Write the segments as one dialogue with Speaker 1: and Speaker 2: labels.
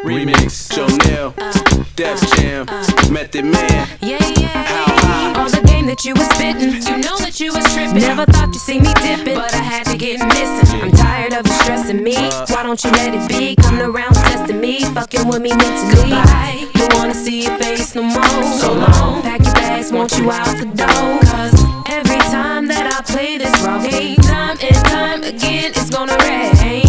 Speaker 1: Remix, Jonelle, Def Jam, Method Man.
Speaker 2: Yeah. All the game that you was spittin', you know that you was trippin'. Never thought you'd see me dippin', but I had to get missing. I'm tired of you stressing me. Why don't you let it be? Coming around testing me, fucking with me mentally. Goodbye. Don't wanna see your face no more. So long. Pack your bags, want you out the door. Cause every time that I play this raw game, time and time again, it's gonna rain.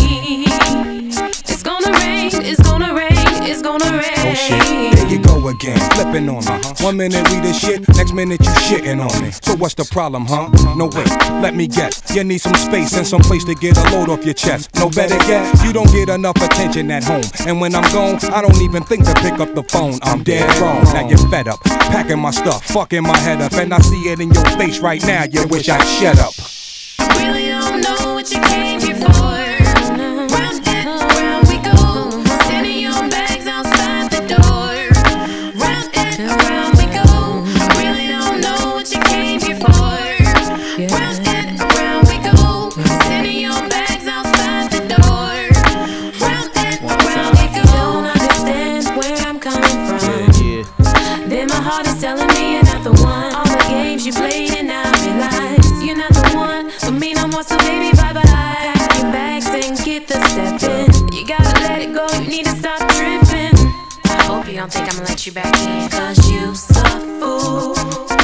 Speaker 2: It's gonna rain, it's gonna rain, it's gonna rain.
Speaker 3: Oh shit, there you go again, flipping on me. 1 minute we the shit, next minute you shitting on me. So what's the problem, huh? No wait, let me guess. You need some space and some place to get a load off your chest. No better yet, you don't get enough attention at home. And when I'm gone, I don't even think to pick up the phone. I'm dead wrong, now you're fed up. Packing my stuff, fucking my head up. And I see it in your face right now, you wish I'd shut up.
Speaker 2: I really don't know what you came here for. Round and around we go, sending your bags outside the door. Round and around we go, I really don't know what you came here for. Round and around we go, sending your bags outside the door. Round and around we go. Don't understand where I'm coming from. Then my heart is telling me you're not the one. All the games you played and now I realize you're not the one for me no more. So baby, bye bye. Pack your bags and get the step in. You gotta let it go. You need to stop tripping. I hope you don't think I'ma let you back in. Cause you suck, fool.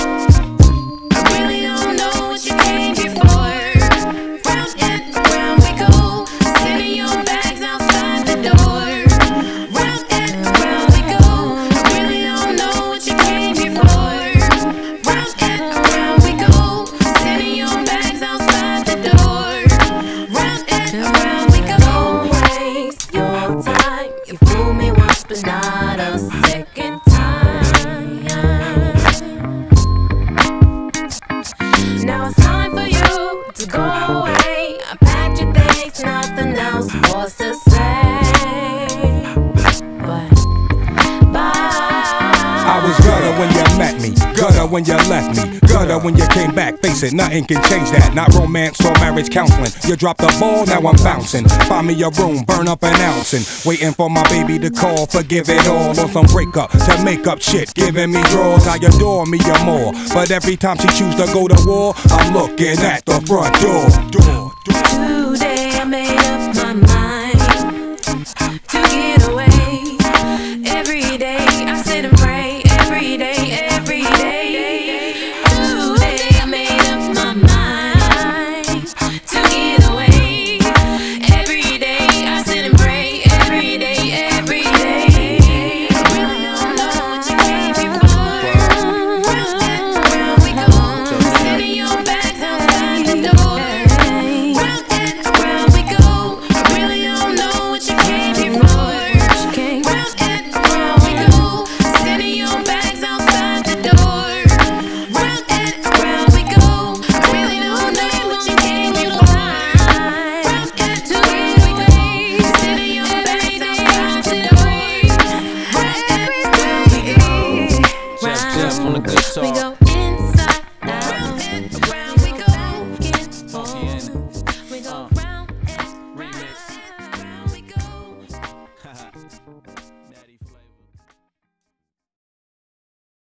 Speaker 2: I really don't know what you came here for. Round and around we go, sending your bags outside the door. Round and around we go, I really don't know what you came here for. Round and around we go, sending your bags outside the door. Round and around we go. Don't waste your time. You fool me once, but not a second time. Now it's time for you to go away. I packed your things, nothing else was to say. But bye.
Speaker 3: I was gutter when you met me, gutter when you left me, gutter when you came back. Face it, nothing can change that. Not romance or marriage counseling. You dropped the ball, now I'm bouncing. Find me a room, burn up an ounce and waiting for my baby to call. Forgive it all on some breakup to make up shit. Giving me draws, I adore me or more. But every time she choose to go to war, I'm looking at the front door.